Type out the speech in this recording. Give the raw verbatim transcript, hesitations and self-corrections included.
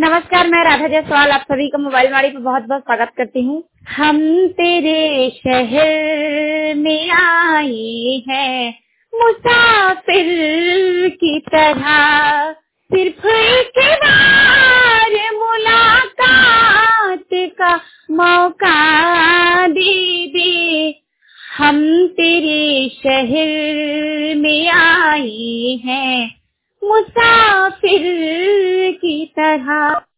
नमस्कार, मैं राधा जायसवाल आप सभी का मोबाइल माड़ी पर बहुत बहुत स्वागत करती हूँ। हम तेरे शहर में आए हैं मुसाफिर की तरह, सिर्फ एक बार मुलाकात का मौका दे दे। हम तेरे शहर में आए हैं मुसाफिर की तरह।